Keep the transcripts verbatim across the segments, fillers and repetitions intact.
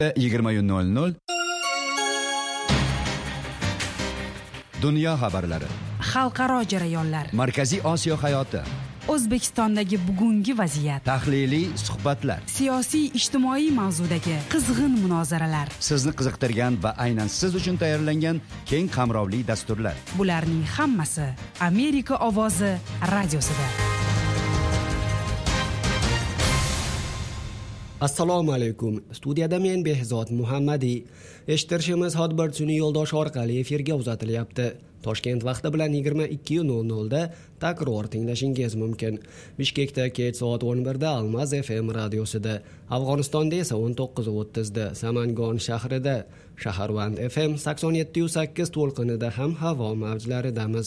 yigirma nol nol Dunyo xabarlari, xalqaro jarayonlar, Markaziy Osiyo hayoti, O'zbekistondagi bugungi vaziyat, tahliliy suhbatlar, siyosiy ijtimoiy mavzudagi qizg'in munozaralar, sizni qiziqtirgan va aynan siz uchun tayyorlangan keng qamrovli dasturlar. Bularning hammasi Amerika ovozi radiosida. Assalomu alaykum. Studiyada men Behzod Muhammadi. Eshittirishimiz Hotbird yo'ldosh orqali efirga uzatilyapti. Toshkent vaqti bilan yigirma ikki nol nolda takror tinglashingiz mumkin. Bishkekda kech soat o'n birda Almaz F M radiosida, Afg'onistonda esa o'n to'qqiz o'ttizda, Samangon shahrida, Shaharvand F M sakson yetti sakkiz to'lqinida ham havo mavjlaridamiz.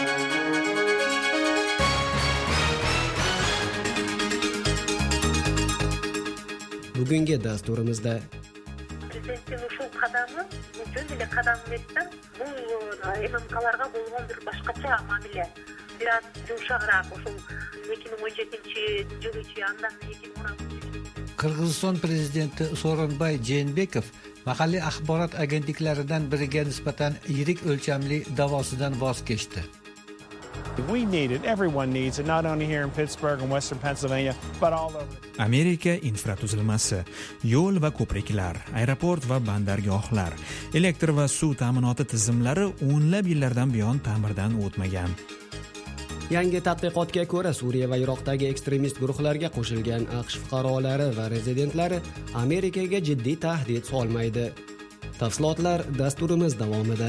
Bugungi dasturimizda Президенттин ушул кадамы жөн эле кадам эмес да, бул эм эм каларга болгон бир башкача мамиле. Бир аз жумшагыраак ушул эки миң он жетинчи жылычы андан эки миң он алтынчы. Qirg'iziston prezidenti Sooronbay Jeenbekov mahalliy axborot agentliklaridan biriga nisbatan yirik o'lchamli da'vosidan voz kechdi. We need it. Everyone needs it, not only here in Pittsburgh and Western Pennsylvania, but all over. Amerika infratuzilmasi, yo'l va ko'priklar, aeroport va bandargohlar, elektr va suv ta'minoti tizimlari o'nlab yillardan buyon ta'mirdan o'tmagan. Yangi tadqiqotga ko'ra, Suriya va Iroqdagi ekstremist guruhlarga qo'shilgan AQSh fuqarolari va rezidentlari Amerikaga jiddiy tahdid solmaydi. Tafsilotlar dasturimiz davomida.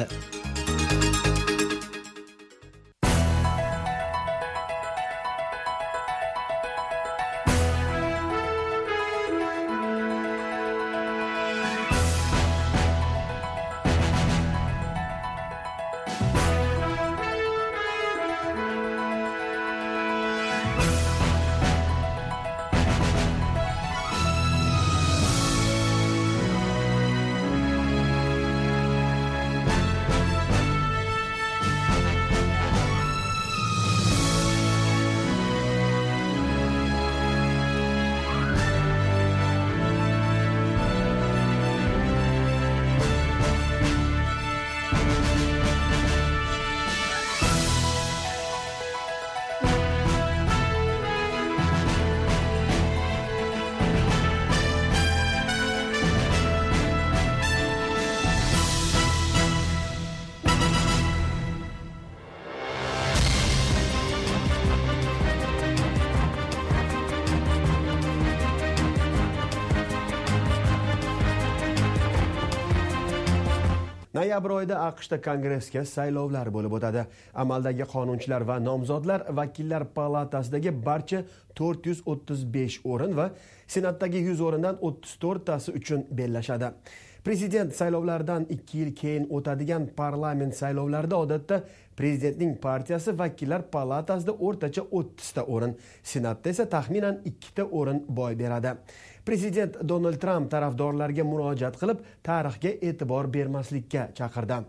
Noyabr oyida AQShda kongressga saylovlar bo'lib o'tadi. Amaldagi qonunchilar va nomzodlar vakillar palatasidagi barcha to'rt yuz o'ttiz besh o'rin va senatdagi yuz o'rindan o'ttiz to'rttasi uchun bellashadi. Prezident saylovlaridan ikki yil keyin o'tadigan parlament saylovlarida odatda prezidentning partiyasi vakillar palatasida o'rtacha o'ttiz ta o'rin, senatda esa taxminan ikki ta o'rin boy beradi. Prezident Donald Trump tarafdorlarga murojaat qilib, tarixga e'tibor bermaslikka chaqirdi.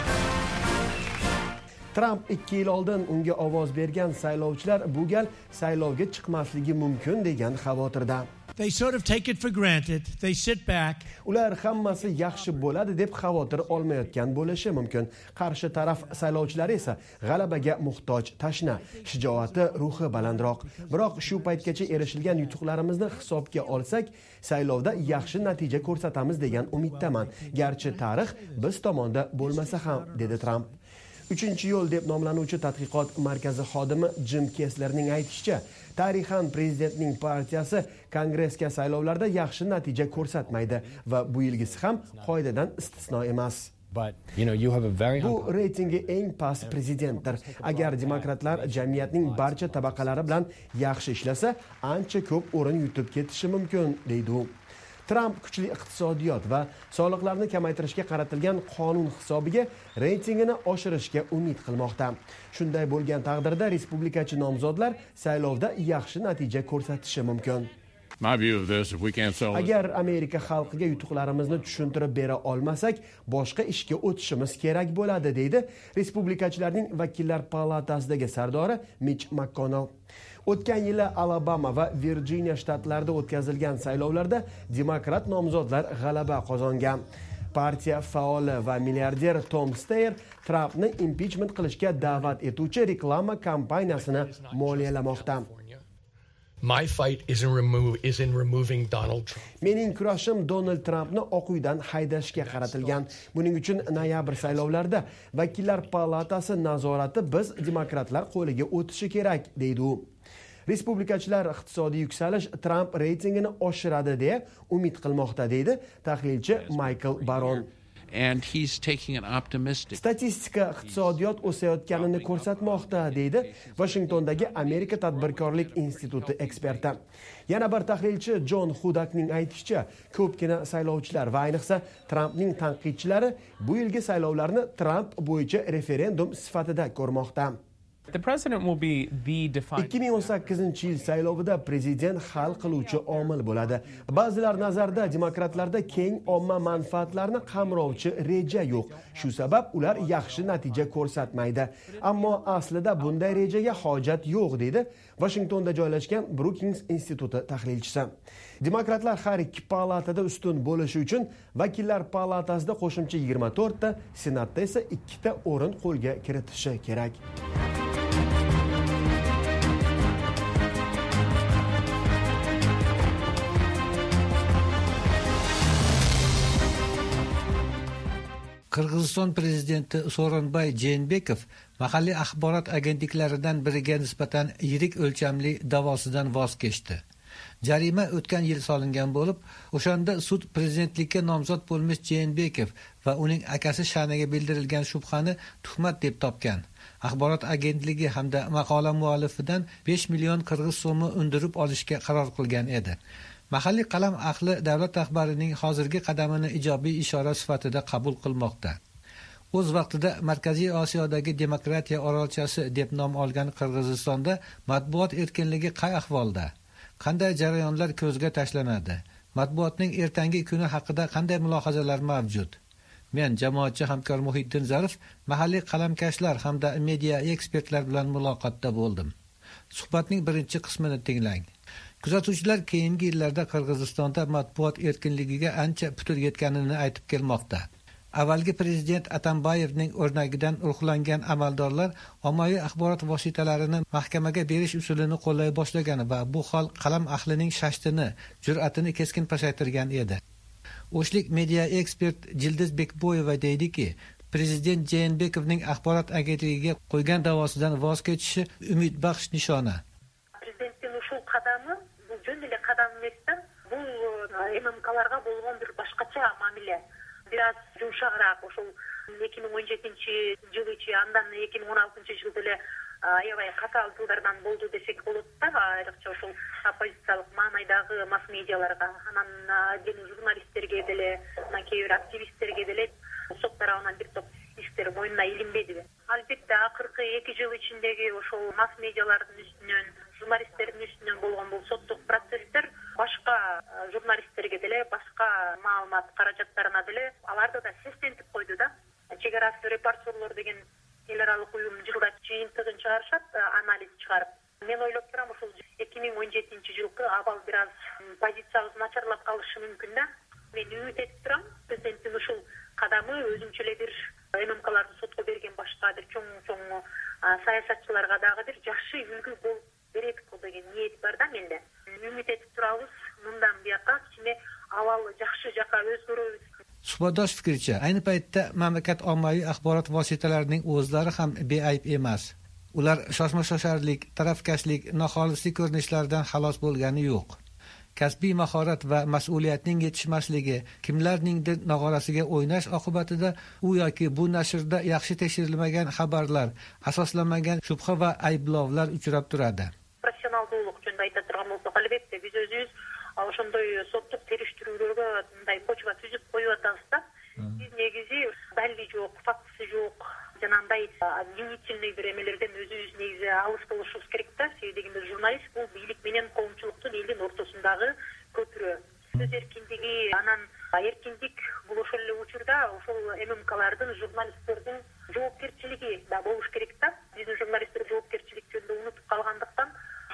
Trump ikki yil oldin unga ovoz bergan saylovchilar bu gal saylovga chiqmasligi mumkin degan xavotirda. They sort of take it for granted. They sit back. Ular hammasi yaxshi bo'ladi deb xavotir olmayotgan bo'lishi mumkin. Qarshi taraf saylovchilari esa g'alabaga muhtoj, tashna, shijoati, ruhi balandroq. Biroq shu paytgacha erishilgan yutuqlarimizni hisobga olsak, saylovda yaxshi natija ko'rsatamiz degan umiddaman. Garchi tarix biz tomonda bo'lmasa ham, dedi Trump. Uchinchi yo'l deb nomlanuvchi tadqiqot markazi xodimi Jim Kesslerning aytishicha, tarixan prezidentning partiyasi kongressga saylovlarda yaxshi natija ko'rsatmaydi va bu yilgisi ham qoidadan istisno emas. But, you know, you have a very Bu reytingi eng past prezidentdir. Agar demokratlar jamiyatning barcha tabaqalari bilan yaxshi ishlasa, ancha ko'p o'rin yutib ketishi mumkin, deydi u. Trump kuchli iqtisodiyot va soliqlarni kamaytirishga qaratilgan qonun hisobiga reytingini oshirishga umid qilmoqda. Shunday bo'lgan taqdirda respublikachi nomzodlar saylovda yaxshi natija ko'rsatishi mumkin. Agar Amerika xalqiga yutuqlarimizni tushuntirib bera olmasak, boshqa ishga o'tishimiz kerak bo'ladi, deydi respublikachilarning vakillar palatasidagi sardori Mitch McConnell. O'tgan yili Alabama va Virjiniya shtatlarida o'tkazilgan saylovlarda demokrat nomzodlar g'alaba qozongan. Partiya faoli va milliarder Tom Steyer Trumpni impichment qilishga da'vat etuvchi reklama kampaniyasini moliyalamoqda. My fight is in remove is in removing Donald Trump. Mening kurashim Donald Trumpni Oq uydan haydashga qaratilgan. Buning uchun noyabr saylovlarida vakillar palatasi nazorati biz demokratlar qo'liga o'tishi kerak, deydi u. Respublikachilar iqtisodiy yuksalish Trump reytingini oshiradi deya umid qilmoqda, deydi tahlilchi Michael Baron. And he's taking an optimistic. Statistika iqtisodiyot o'sayotganini ko'rsatmoqda, deydi Washingtondagi Amerika tadbirkorlik instituti eksperti. Yana bir tahlilchi John Hudakning aytishicha, ko'pgina saylovchilar va ayniqsa Trumpning tanqidchilari bu yilgi saylovlarni Trump bo'yicha referendum sifatida ko'rmoqda. The president will be the defining. ikki ming o'n sakkizinchi yil saylovida prezident hal qiluvchi omil bo'ladi. Ba'zilar nazarida demokratlarda keng omma manfaatlarini qamrovchi reja yo'q. Shu sabab ular yaxshi natija ko'rsatmaydi. Ammo aslida bunday rejaga hojat yo'q, deydi Washingtonda joylashgan Brookings instituti tahlilchisi. Demokratlar har ikki palatada ustun bo'lishi uchun vakillar palatasida qo'shimcha yigirma to'rtta, senatda esa ikkita o'rin qo'lga kiritishi kerak. Qirg'iziston prezidenti Sooronbay Jeenbekov mahalliy axborot agentliklaridan biriga nisbatan yirik o'lchamli da'vosidan voz kechdi. Jarima o'tgan yil solingan bo'lib, o'shanda sud prezidentlikka nomzod bo'lmish Jeenbekov va uning akasi sha'niga bildirilgan shubhani tuhmat deb topgan. Axborot agentligi hamda maqola muallifidan besh million qirg'iz so'mi undirib olishga qaror qilgan edi. Mahalliy qalam ahli davlat rahbarining hozirgi qadamini ijobiy ishora sifatida qabul qilmoqda. O'z vaqtida Markaziy Osiyodagi demokratiya orolchasi deb nom olgan Qirg'izistonda matbuot erkinligi qay ahvolda? Qanday jarayonlar ko'zga tashlanadi? Matbuotning ertangi kuni haqida qanday mulohazalar mavjud? Men jamoatchi hamkor Muhiddin Zarif mahalliy qalamkashlar hamda media ekspertlar bilan muloqotda bo'ldim. Suhbatning birinchi qismini tinglang. Kuzatuvchilar keyingi yillarda Qirg'izistonda matbuot erkinligiga ancha putur yetganini aytib kelmoqda. Avvalgi prezident Atambayevning o'rnagidan ruhlangan amaldorlar ommaviy axborot vositalarini mahkamaga berish usulini qo'llay boshlagan va bu hol qalam ahlining shashtini, jur'atini keskin pasaytirgan edi. O'shlik media ekspert Jildiz Bekboyeva deydiki, prezident Jeenbekovning axborot agentligiga qo'ygan da'vosidan voz kechishi umidbaxsh nishona. Prezidentning ushul qadami bu jo'n эле qadam emasdan, bu эм эм каларга болгон бир башкача мамиле. Biraz yumuşaqroq ошол эки миң он жетинчи жылычы, андан эки миң он алтынчы жылда эле аябай катаал тылдардан болду десек болот да, айрыкча ошол оппозициялык маанайдагы масс медиаларга, анан отдельный журналисттерге деле, кээ бир активисттерге деле сот тарабынан бир топ иштер мойнуна илинбеди. Албетте акыркы эки жыл ичиндеги ошол масс медиалардын үстүнөн, журналисттердин үстүнөн болгон бул соттук процесстер башка журналисттерге деле, башка маалымат каражаттарына деле аларды да сестентип койду да. Чек арасы репортерлор деген эл аралык уюм жылда жыйынтыгын чыгарышат, анализ чыгарып. Мен ойлоп турам, ошол эки миң он жетинчи жылкы абал бир аз позициябыз начарлап калышы мүмкүн да. Мен үмүт этип турам, президенттин ушул кадамы өзүнчө эле бир эм эм каларды сотко берген башка бир чоң-чоң саясатчыларга дагы бир жакшы үлгү болуп берет деген ниет бар да менде. Үмүт этип турабыз, мындан бияка кичине абал жакшы жакка өзгөрөбүз. Suhbatdosh fikricha, ayni paytda mamlakat ommaviy axborot vositalarining o'zlari ham beayb emas. Ular shoshma-shosharlik, tarafkashlik, noxolislik ko'rinishlardan xalos bo'lgani yo'q. Kasbiy mahorat va mas'uliyatning yetishmasligi, kimlarningdir nog'orasiga o'ynash oqibatida u yoki bu nashrda yaxshi tekshirilmagan xabarlar, asoslanmagan shubha va ayblovlar uchrab turadi. Professionalдуулук жөнүндө айта турган болсок, албетте биз өзүбүз ошондой соттук териштирүүлөргө мындай почва түзүп коюп атабыз да. Биз негизи далили жок, фактысы жок, жанагындай обвинительный бир эмелерден өзүбүз негизи алыс болушубуз керек да. Себеби дегенде журналист бул бийлик менен коомчулуктун, элдин ортосундагы көпүрө. Сөз эркиндиги, анан эркиндик бул ошол эле учурда ошол эм эм калардын, журналисттердин жоопкерчилиги да болуш керек да. Биздин журналисттер жоопкерчилик жөнүндө унутуп калгандыктан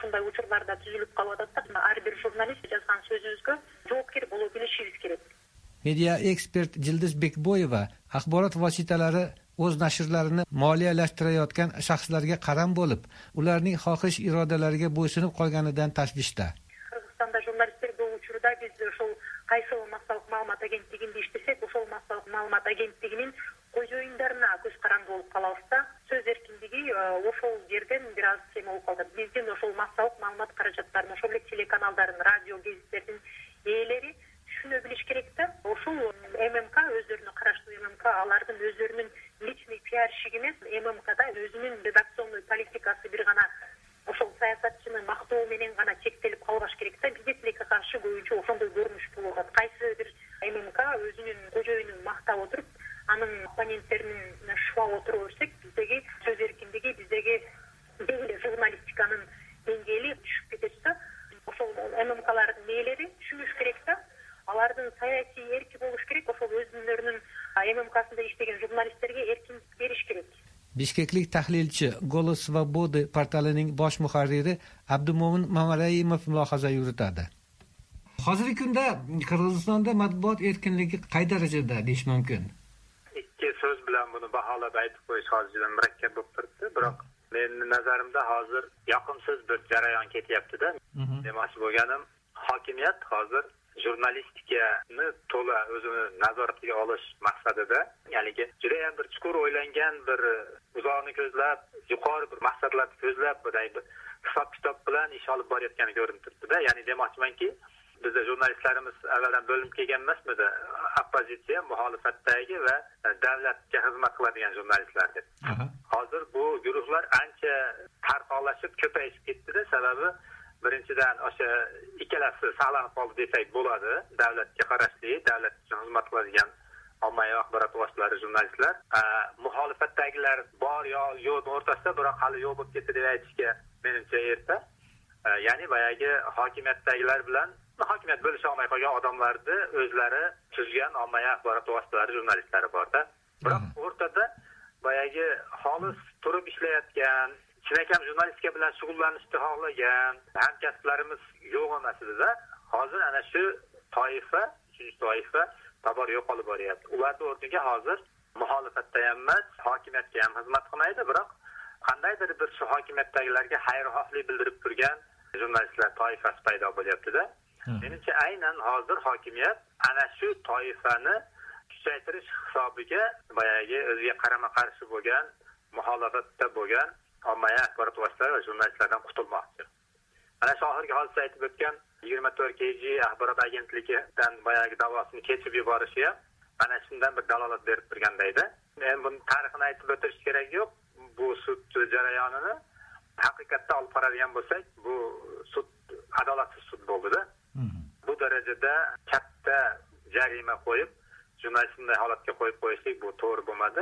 ушундай учурларда түзүлүп калып атат да. Ар бир журналист жазган сөзүбүзгө жоопкер боло билишибиз керек. Media ekspert Jildiz Bekboyeva axborot vositalari o'z nashrlarini moliyalashtirayotgan shaxslarga qaram bo'lib, ularning xohish irodalariga bo'ysunib qolganidan tashvishda. Qirg'izistonda jurnalistlar bu uchurda biz ошол кайсы массалык маалымат агенттигинде иштесек, ошол массалык маалымат агенттигинин көзөйүндарына көз каранды болуп калабыз да. Сөз эркиндиги ошол жерден бир аз кем болуп калат. Биздин ошол массалык маалымат каражаттарын, ошол эле телеканалдардын, радио, гезиттердин ээлери түшүнө билиш керек да. Ошол ММК өздөрүнө караштуу ММК алардын өздөрүнүн личный пиарщик эмес, ММКда өзүнүн редакционный политикасы бир гана ошол саясатчыны мактоо менен гана чектелип калбаш керек да. Бизде тилекке каршы көбүнчө ошондой көрүнүш болуп атат. Кайсы бир ММК өзүнүн көжөйүнүн мактап отуруп, анын оппоненттерин шубап отура берсек, биздеги сөз эркиндиги, биздеги деги журналистиканын деңгээли түшүп кетет да. Ошол ММКлардын ээлери түшүнүш керек да. Алардын саясий эрки болуш керек, ошол өзүнүн ММКсында иштеген журналисттерге эркиндик бериш керек. Bishkeklik tahlilchi Голос Свободы portalining bosh muharriri Abdumo'min Mamaraimov mulohaza yuritadi. Hozirgi kunda Qirg'izistonda matbuot erkinligi qay darajada deyish mumkin? Ikki so'z bilan buni baholab aytib qo'yish hozir murakkab bo'lib turibdi, biroq mening nazarimda hozir yoqimsiz bir jarayon ketyapti-da. Demoqchi bo'lganim, hokimiyat hozir jurnalistikani to'la o'zini nazoratiga olish maqsadida, ya'ni juda ham bir chuqur o'ylangan, bir uzoqni ko'zlab, yuqori bir maqsadlarni ko'zlab, bunday bir hisob-kitob bilan ish olib borayotgani ko'rinib turibdi-da. Ya'ni demoqchimanki, bizda jurnalistlarimiz avvaldan bo'linib kelgan emasmidi? Oppozitsiya, muxolifatdagi va davlatga xizmat qiladigan jurnalistlar deb. Hozir bu guruhlar ancha tarqalashib, ko'payib ketdi-da. Sababi birinchidan o'sha ikkalasi saqlanib qoldi desak bo'ladi. Davlatga qarashli, davlat uchun xizmat qiladigan ommaviy axborot vositalari jurnalistlar, muxolifatdagilar bor yo yo'q o'rtasida, biroq hali yo'q bo'lib ketdi deb aytishga menimcha erta. Ya'ni boyagi hokimiyatdagilar bilan hokimiyat bo'lisha olmay qolgan odamlarni o'zlari tuzgan ommaviy axborot vositalari jurnalistlari bor-da. Biroq o'rtada boyagi xolis turib ishlayotgan, chinakam jurnalistika bilan shug'ullanishni xohlagan hamkasblarimiz yo'q emas edi-da. Hozir ana shu toifa, uchinchi toifa tobor yo'qolib boryapti. Ularning o'rniga hozir muxolifatda ham emas, hokimiyatga ham xizmat qilmaydi, biroq qandaydir bir shu hokimiyatdagilarga xayrixohlik bildirib turgan jurnalistlar toifasi paydo bo'lyapti-da. Menimcha aynan hozir hokimiyat ana shu toifani kuchaytirish hisobiga boyagi o'ziga qarama-qarshi bo'lgan, muxolifatda bo'lgan ommaviy axborot vositalari va jurnalistlardan qutulmoqchi. Ana shu oxirgi hodisa aytib o'tgan yigirma to'rt K G axborot agentligidan boyagi da'vosini kechib yuborishi ham ana shundan bir dalolat berib turgandaydi. Men buni tarixini aytib o'tish kerak yo'q. Bu sud jarayonini haqiqatda olib qaraydigan bo'lsak, bu sud adolatsiz sud bo'ldi-da. Bu darajada katta jarima qo'yib, jurnalistni holatga qo'yib qo'yishlik bu to'g'ri bo'lmadi.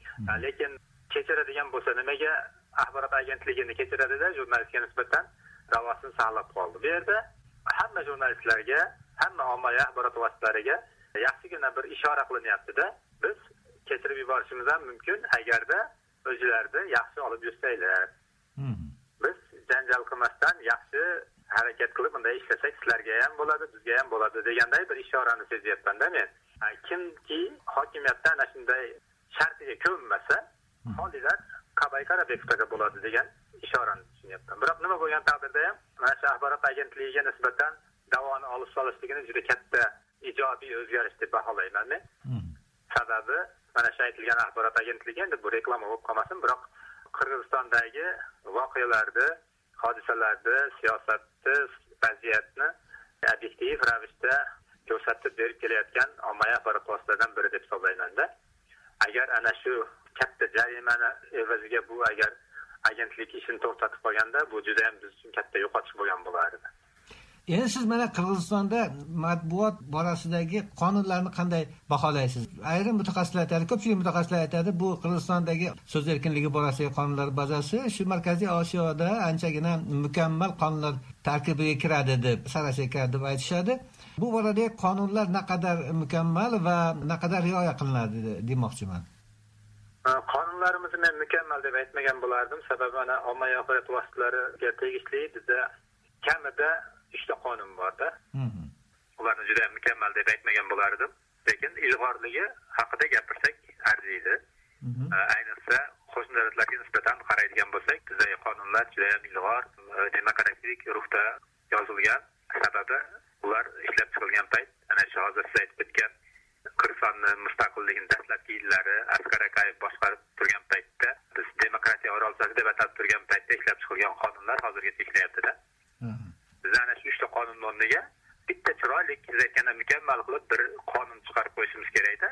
Lekin kechiradigan bo'lsa, nimaga axborot agentligini kechiradi-da, jurnalistga nisbatan da'vosini saqlab qoldi. Bu yerda hamma jurnalistlarga, hamma ommaviy axborot vositalariga yaxshigina bir ishora qilinyapti-da. Biz kechirib yuborishimiz ham mumkin agarda o'zlarini yaxshi olib yursanglar. Biz janjal qilmasdan yaxshi harakat qilib bunday ishlasak sizlarga ham bo'ladi, bizga ham bo'ladi deganday bir ishorani sezyapman-da men. Kimki hokimiyatdan ana shunday shartiga ko'nmasa, holilar Qabay Qarabekova bo'ladi degan ishorani tushunyapman. Biroq nima bo'lgan taqdirda ham mana shu axborot agentligiga nisbatan da'voni olib solishligini juda katta ijobiy o'zgarish deb baholayman men. Sababi mana shu aytilgan axborot agentligi endi bu reklama bo'lib qolmasin, biroq Qirg'izistondagi voqealarni, hodisalarni, siyosatni, vaziyatni obyektiv ravishda ko'rsatib berib kelayotgan ommaviy axborot vositalaridan biri deb hisoblayman-da. Agar ana shu katta jarimani evaziga bu agar agentlik ishini to'xtatib qolganda, bu juda ham biz uchun katta yo'qotish bo'lgan bo'lardi. Endi siz mana Qirg'izistonda matbuot borasidagi qonunlarni qanday baholaysiz? Ayrim mutaxassislar aytadi, ko'pchilik mutaxassislar aytadi, bu Qirg'izistondagi so'z erkinligi borasidagi qonunlar bazasi shu Markaziy Osiyoda anchagina mukammal qonunlar tarkibiga kiradi deb, sarasiga kiradi deb aytishadi. Bu boradagi qonunlar naqadar mukammal va naqadar rioya qilinadi demoqchiman. yo'llarimizni men mukammal deb aytmagan bo'lardim. Sababi ana ommaviy axborot vositalariga tegishli bizda kamida uchta qonun bor-da. Ularni juda mukammal deb aytmagan bo'lardim. Lekin ilg'orligi haqida gapirsak arziydi. Ayniqsa qo'shni davlatlarga nisbatan qaraydigan bo'lsak, bizdagi qonunlar juda ham ilg'or, demokratik ruhda yozilgan. Sababi ular ishlab chiqilgan payt ana shu hozir siz aytib o'tgan Qirg'izistonning mustaqilligini dastlabki yillari Askar Akayev boshqarib turgan paytda biz demokratiya orolchasi deb atab turgan paytda ishlab chiqilgan qonunlar hozirgacha ishlayapti-da. Biz ana shu uchta qonun o'rniga bitta chiroyli siz aytganda mukammal qilib bir qonun chiqarib qo'yishimiz kerak-da.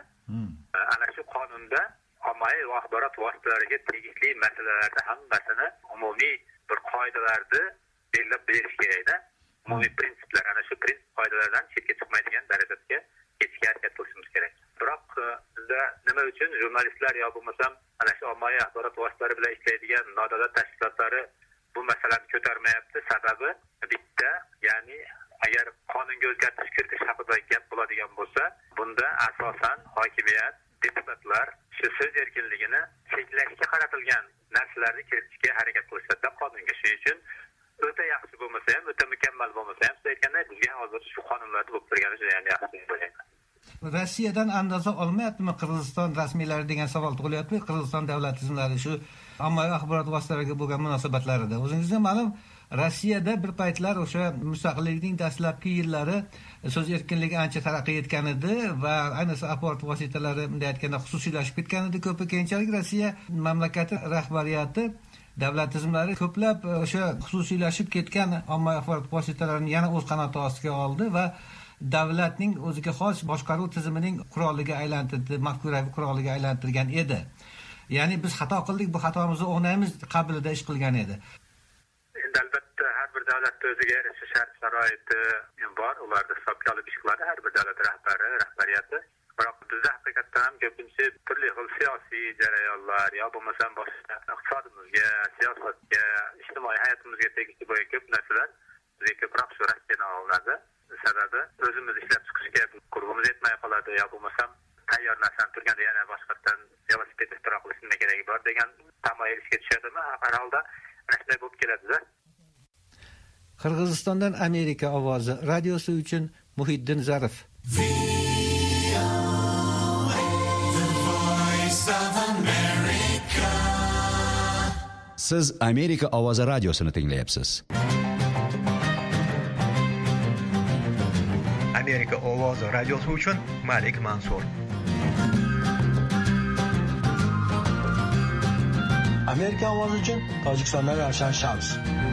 Ana shu qonunda ommaviy axborot vositalariga tegishli masalalarda hammasini umumiy bir qoidalarni belgilab berish kerak-da. Umumiy prinsiplar, ana shu prinsip qoidalardan chetga chiqmaydigan darajada ketishga harakat qilishimiz kerak. Biroq bizda nima uchun jurnalistlar yo bo'lmasam ana shu ommaviy axborot vositalari bilan ishlaydigan nodavlat tashkilotlari bu masalani ko'tarmayapti? Sababi bitta, ya'ni agar qonunga o'zgartirish kiritish haqida gap bo'ladigan bo'lsa, bunda asosan hokimiyat, deputatlar shu so'z erkinligini cheklashga qaratilgan narsalarni kiritishga harakat qilishadi qonunga. Shuning uchun o'ta yaxshi bo'lmasa ham, o'ta mukammal bo'lmasa ham, siz aytgandek bizga hozir shu qonunlarda bo'lib turgani juda ham yaxshi bo'layapti. Rossiyadan andoza olmayaptimi Qirg'iziston rasmiylari degan savol tug'ilyapti. Qirg'iziston davlat tizimlari shu ommaviy axborot vositalariga bo'lgan munosabatlarida. O'zingizga ma'lum, Rossiyada bir paytlar o'sha mustaqillikning dastlabki yillari so'z erkinligi ancha taraqqiy etgan edi va ayniqsa axborot vositalari bunday aytganda xususiylashib ketgan edi. Ko'pi keyinchalik Rossiya mamlakati rahbariyati, davlat tizimlari ko'plab o'sha xususiylashib ketgan ommaviy axborot vositalarini yana o'z qanoti ostiga oldi va davlatning o'ziga xos boshqaruv tizimining quroliga aylantirdi, mafkuraviy quroliga aylantirgan edi. Ya'ni biz xato qildik, bu xatomizni o'nglaymiz qabilida ish qilgan edi. Endi albatta har bir davlatda o'ziga yarasha shart-sharoiti bor, ularni hisobga olib ish qiladi har bir davlat rahbari, rahbariyati. Biroq bizda haqiqatdan ham ko'pincha turli xil siyosiy jarayonlar yo bo'lmasam boshqa iqtisodimizga, siyosatga, ijtimoiy hayotimizga tegishli bo'lgan ko'p narsalar bizga ko'proq shu Rossiyadan olinadi. Sababi o'zimiz ishlab chiqishga qurbimiz yetmay qoladi yo bo'lmasam tayyor narsani turganda yana boshqatdan velosiped ixtiro qilish nima keragi bor degan tamoyilga tushadimi? Har holda mana shunday bo'lib keladi-da. Qirg'izistondan Amerika ovozi radiosi uchun Muhiddin Zarif. Siz Amerika ovozi radiosini tinglayapsiz. Amerika ovozi radiosi uchun Malik Mansur. Amerika ovozi uchun Tojikistondan Ravshan Shams.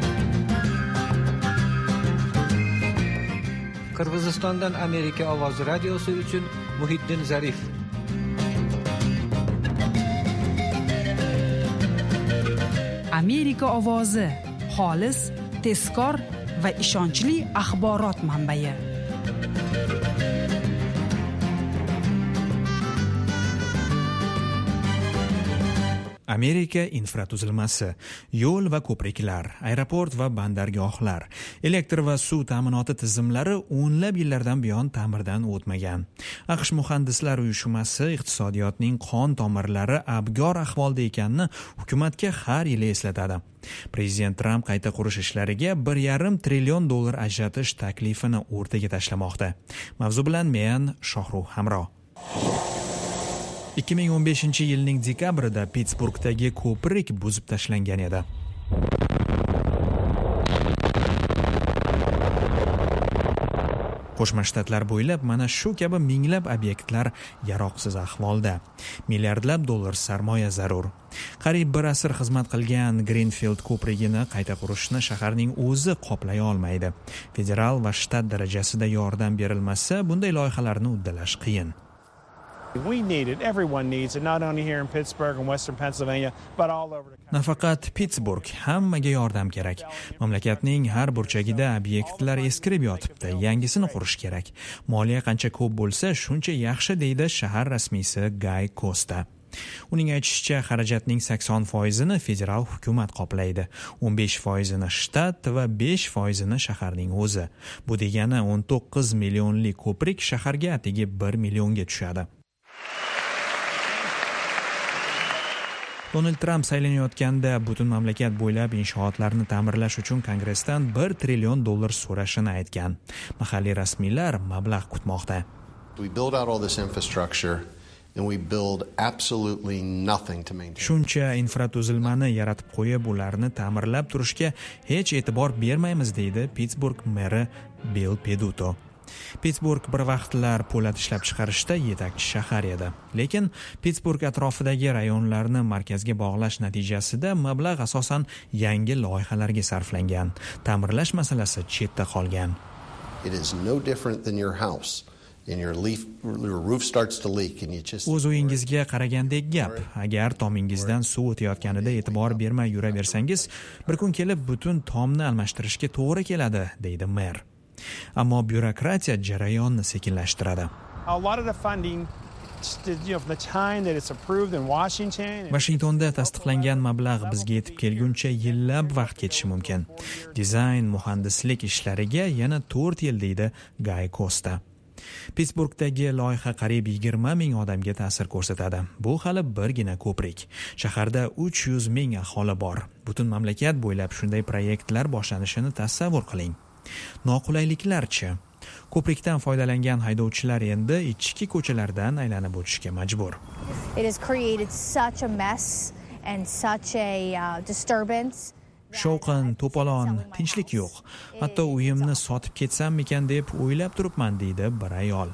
Qirg'izistondan Amerika ovozi radiosi uchun Muhiddin Zarif. Amerika ovozi xolis, tezkor va ishonchli axborot manbai. Amerika infratuzilmasi, yo'l va ko'priklar, aeroport va bandargohlar, elektr va suv ta'minoti tizimlari o'nlab yillardan buyon ta'mirdan o'tmagan. AQSh muhandislar uyushmasi iqtisodiyotning qon tomirlari abgor ahvolda ekanini hukumatga har yili eslatadi. Prezident Trump qayta qurish ishlariga bir yarim trillion dollar ajratish taklifini o'rtaga tashlamoqda. Mavzu bilan men Shohruh Hamro. ikki ming o'n beshinchi yilning dekabrida Pittsburghdagi ko'prik buzib tashlangan edi. Qo'shma Shtatlar bo'ylab mana shu kabi minglab obyektlar yaroqsiz ahvolda. Milliardlab dollar sarmoya zarur. Qariyb bir asr xizmat qilgan Greenfield ko'prigini qayta qurishni shaharning o'zi qoplay olmaydi. Federal va shtat darajasida yordam berilmasa, bunday loyihalarni uddalash qiyin. We need it. Everyone needs it, not only here in Pittsburgh and Western Pennsylvania, but all over the country. Nafaqat Pittsburgh, hammaga yordam kerak. Mamlakatning har burchagida obyektlar eskirib yotibdi, yangisini qurish kerak. Moliya qancha ko'p bo'lsa, shuncha yaxshi, deydi shahar rasmiysi Guy Costa. Uning aytishicha, xarajatning sakson foizini federal hukumat qoplaydi, o'n besh foizini shtat va besh foizini shaharning o'zi. Bu degani o'n to'qqiz millionlik ko'prik shaharga atigi bir millionga tushadi. Donald Trump saylanayotganda butun mamlakat bo'ylab inshootlarni ta'mirlash uchun Kongressdan bir trillion dollar so'rashini aytgan. Mahalliy rasmiylar mablag' kutmoqda. We build out all this infrastructure and we build absolutely nothing to maintain. Shuncha infratuzilmani yaratib qo'yib, ularni ta'mirlab turishga hech e'tibor bermaymiz, deydi Pittsburgh meri Bill Peduto. Pittsburgh bir vaqtlar po'lat ishlab chiqarishda yetakchi shahar edi. Lekin Pittsburgh atrofidagi rayonlarni markazga bog'lash natijasida mablag' asosan yangi loyihalarga sarflangan. Ta'mirlash masalasi chetda qolgan. It is no different than your house. And your leaf, your roof starts to leak and you just O'z uyingizga qaragandek gap. Agar tomingizdan suv o'tayotganida e'tibor bermay yuraversangiz, bir kun kelib butun tomni almashtirishga to'g'ri keladi, deydi mer. Ammo byurokratiya jarayonni sekinlashtiradi. A lot of the funding, you know, from the time that it's approved in Washington. Washingtonda tasdiqlangan mablag' bizga yetib kelguncha yillab vaqt ketishi mumkin. Dizayn, muhandislik ishlariga yana to'rt yil, deydi Guy Costa. Pittsburghdagi loyiha qariyb yigirma ming odamga ta'sir ko'rsatadi. Bu hali birgina ko'prik. Shaharda uch yuz ming aholi bor. Butun mamlakat bo'ylab shunday proyektlar boshlanishini tasavvur qiling. Noqulayliklarchi? Ko'prikdan foydalangan haydovchilar endi ichki ko'chalardan aylanib o'tishga majbur. It has created such a mess and such a uh, disturbance. Shovqin, to'polon, tinchlik yo'q. Hatto uyimni sotib ketsam-mikan deb o'ylab turibman, deydi bir ayol.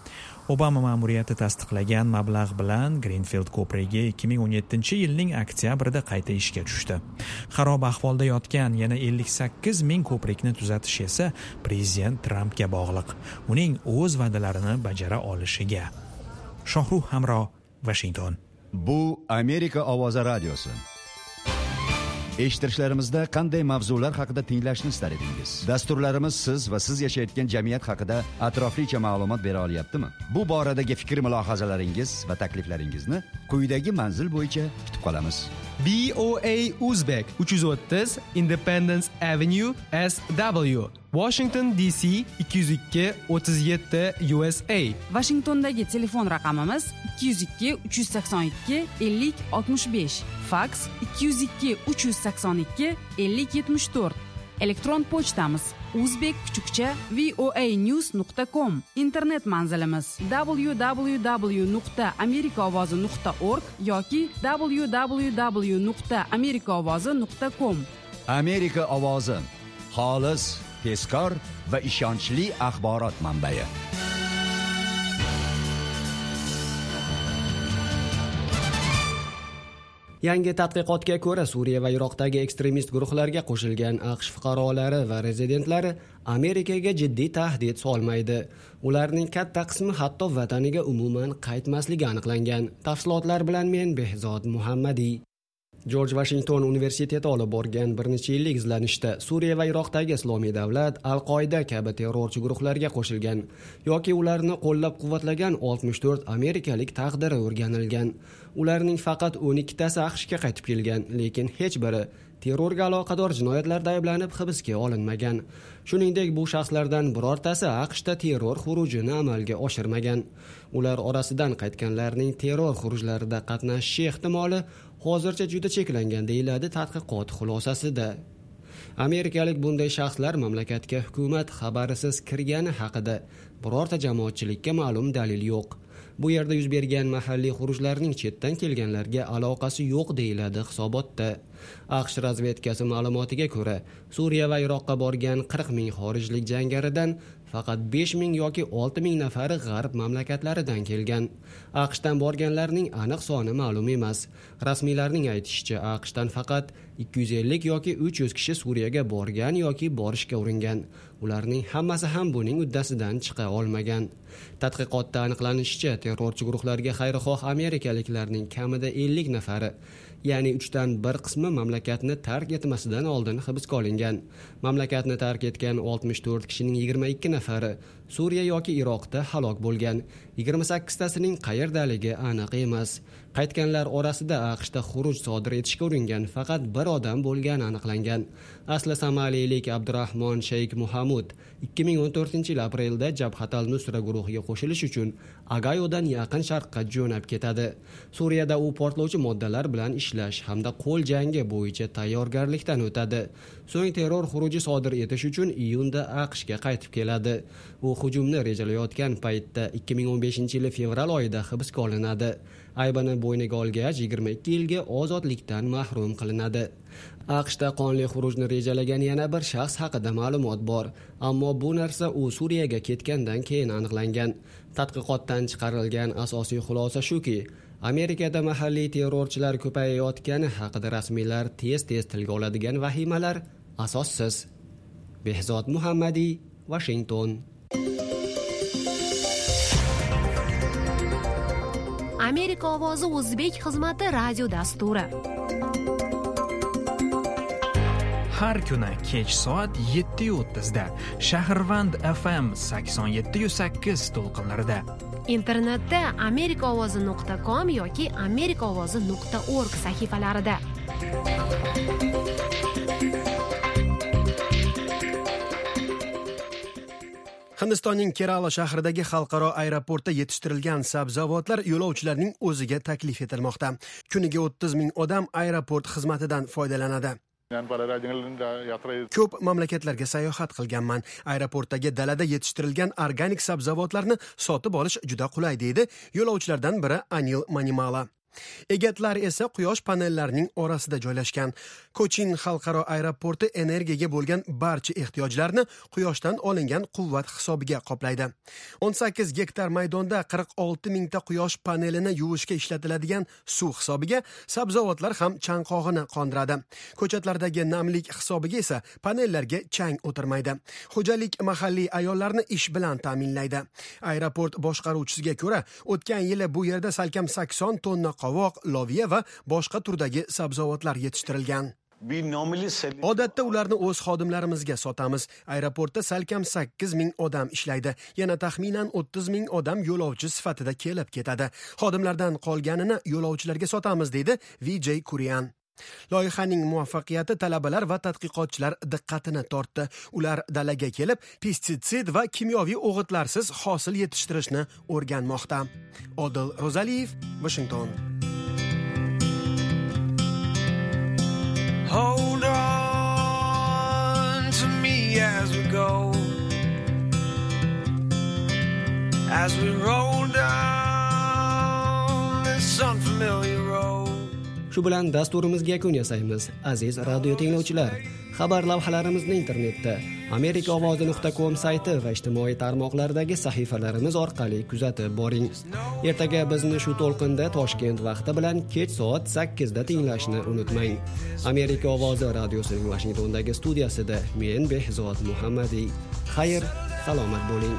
Obama ma'muriyati tasdiqlagan mablag' bilan Greenfield ko'prigi ikki ming o'n yettinchi yilning oktyabrida qayta ishga tushdi. Xarob ahvolda yotgan yana ellik sakkiz ming ko'prikni tuzatish esa prezident Trumpga bog'liq. Uning o'z va'dalarini bajara olishiga. Shohruh Hamro, Washington. Bu Amerika ovozi radiosi. Eshittirishlarimizda qanday mavzular haqida tinglashni istar edingiz? Dasturlarimiz siz va siz yashayotgan jamiyat haqida atroflicha ma'lumot bera olyaptimi? Bu boradagi fikr-mulohazalaringiz va takliflaringizni quyidagi manzil bo'yicha kutib qolamiz. B O A Uzbek uch yuz o'ttiz Independence Avenue S W Washington D C ikki yuz ikki o'ttiz yetti U S A. Washingtondagi telefon raqamimiz ikki yuz ikki uch yuz sakson ikki ellik oltmish besh. Fax ikki yuz ikki uch yuz sakson ikki ellik yetmish to'rt. Elektron pochtamiz uzbek kuchukcha voanews nuqta com. Internet manzilimiz w w w nuqta amerika ovozi nuqta org yoki w w w nuqta amerika ovozi nuqta com. Amerika ovozi, xolis, tezkor va ishonchli axborot manbai. Yangi tadqiqotga ko'ra, Suriya va Iroqdagi ekstremist guruhlarga qo'shilgan AQSh fuqarolari va rezidentlari Amerikaga jiddiy tahdid solmaydi. Ularning katta qismi hatto vataniga umuman qaytmasligi aniqlangan. Tafsilotlar bilan men Behzod Muhammadiy. George Washington universiteti olib borgan bir necha yillik izlanishda Suriya va Iroqdagi Islomiy davlat, Al-Qoida kabi terrorchi guruhlarga qo'shilgan yoki ularni qo'llab-quvvatlagan oltmish to'rt amerikalik taqdiri o'rganilgan. Ularning faqat o'n ikkitasi AQShga qaytib kelgan, lekin hech biri terrorga aloqador jinoyatlarda ayblanib hibsga olinmagan. Shuningdek, bu shaxslardan birortasi AQShda terror xurujini amalga oshirmagan. Ular orasidan qaytganlarning terror xurujlarida qatnashishi ehtimoli hozircha juda cheklangan, deyiladi tadqiqot xulosasida. Amerikalik bunday shaxslar mamlakatga hukumat xabarisiz kirgani haqida birorta jamoatchilikka ma'lum dalil yo'q. Bu yerda yuz bergan mahalliy xurujlarning chetdan kelganlarga aloqasi yo'q, deyiladi hisobotda. AQSh razvedkasi ma'lumotiga ko'ra, Suriya va Iroqqa borgan qirq ming xorijlik jangaridan faqat besh ming yoki olti ming nafari g'arb mamlakatlaridan kelgan. AQShdan borganlarning aniq soni ma'lum emas. Rasmiylarning aytishicha, AQShdan faqat ikki yuz ellik yoki uch yuz kishi Suriyaga borgan yoki borishga uringan. Ularning hammasi ham buning uddasidan chiqa olmagan. Tadqiqotda aniqlanishicha, terrorchi guruhlarga xayrixoh amerikaliklarning kamida ellik nafari, ya'ni uchdan bir qismi mamlakatni tark etmasidan oldin hibsga olingan. Mamlakatni tark etgan oltmish to'rt kishining yigirma ikki nafari Suriya yoki Iroqda halok bo'lgan. yigirma sakkiztasining qayerdaligi aniq emas. Qaytganlar orasida AQShda xuruj sodir etishga uringan faqat bir odam bo'lgani aniqlangan. Asli somaliylik Abdurahmon Sheyk Muhammad ikki ming o'n to'rtinchi yil aprelda Jabhat al-Nusra guruhi guruhiga qo'shilish uchun Agayodan yaqin sharqqa jo'nab ketadi. Suriyada u portlovchi moddalar bilan ishlash hamda qo'l jangi bo'yicha tayyorgarlikdan o'tadi. So'ng terror xuruji sodir etish uchun iyunda AQShga qaytib keladi. U hujumni rejalayotgan paytda ikki ming o'n beshinchi yil fevral oyida hibsga olinadi. Aybini bo'yniga olgach yigirma ikki yilga ozodlikdan mahrum qilinadi. AQShda qonli xurujni rejalagan yana bir shaxs haqida ma'lumot bor, ammo bu narsa u Suriyaga ketgandan keyin aniqlangan. Tadqiqotdan chiqarilgan asosiy xulosa shuki, Amerikada mahalliy terrorchilar ko'payayotgani haqida rasmiylar tez-tez tilga oladigan vahimalar asossiz. Behzod Muhammadiy, Washington. Amerika ovozi o'zbek xizmati radio dasturi. Har kuni kech soat yetti o'ttiz da Shahrvand F M sakson yetti nuqta sakkiz to'lqinlarida. Internetda amerika ovozi nuqta com yoki amerika ovozi nuqta org sahifalarida. Hindistonning Kerala shahridagi xalqaro aeroportda yetishtirilgan sabzavotlar yo'lovchilarning o'ziga taklif etilmoqda. Kuniga o'ttiz ming odam aeroport xizmatidan foydalanadi. Ko'p mamlakatlarga sayohat qilganman. Aeroportdagi dalada yetishtirilgan organik sabzavotlarni sotib olish juda qulay, deydi yo'lovchilardan biri Anil Manimala. Egatlar esa quyosh panellarining orasida joylashgan. Kochin xalqaro aeroporti energiyaga bo'lgan barcha ehtiyojlarni quyoshdan olingan quvvat hisobiga qoplaydi. o'n sakkiz gektar maydonda qirq olti mingta quyosh panelini yuvishga ishlatiladigan suv hisobiga sabzavotlar ham chanqog'ini qondiradi. Ko'chatlardagi namlik hisobiga esa panellarga chang o'tirmaydi. Xo'jalik mahalliy ayollarni ish bilan ta'minlaydi. Aeroport boshqaruvchisiga ko'ra, o'tgan yili bu yerda salkam sakson tonna qovoq, loviya va boshqa turdagi sabzavotlar yetishtirilgan. Odatda ularni o'z xodimlarimizga sotamiz. Aeroportda salkam sakkiz ming odam ishlaydi. Yana taxminan o'ttiz ming odam yo'lovchi sifatida kelib ketadi. Xodimlardan qolganini yo'lovchilarga sotamiz, deydi Vijay Kurian. Loyihaning muvaffaqiyati talabalar va tadqiqotchilar diqqatini tortdi. Ular dalaga kelib, pestitsid va kimyoviy o'g'itlarsiz hosil yetishtirishni o'rganmoqda. Odil Rozaliyev, Washington. Hold on to me as we go, as we roll down this unfamiliar road. Shu bilan dasturimizga yakun yasaymiz. Aziz radio tinglovchilar, xabar lavhalarimizni internetda amerika ovozi nuqta com sayti va ijtimoiy tarmoqlardagi sahifalarimiz orqali kuzatib boring. Ertaga bizni shu to'lqinda Toshkent vaqti bilan kech soat sakkizda tinglashni unutmang. Amerika ovozi radiosining Washingtondagi studiyasida men Behzod Muhammadiy. Xayr, salomat bo'ling.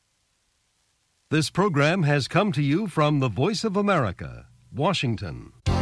This program has come to you from the Voice of America, Washington.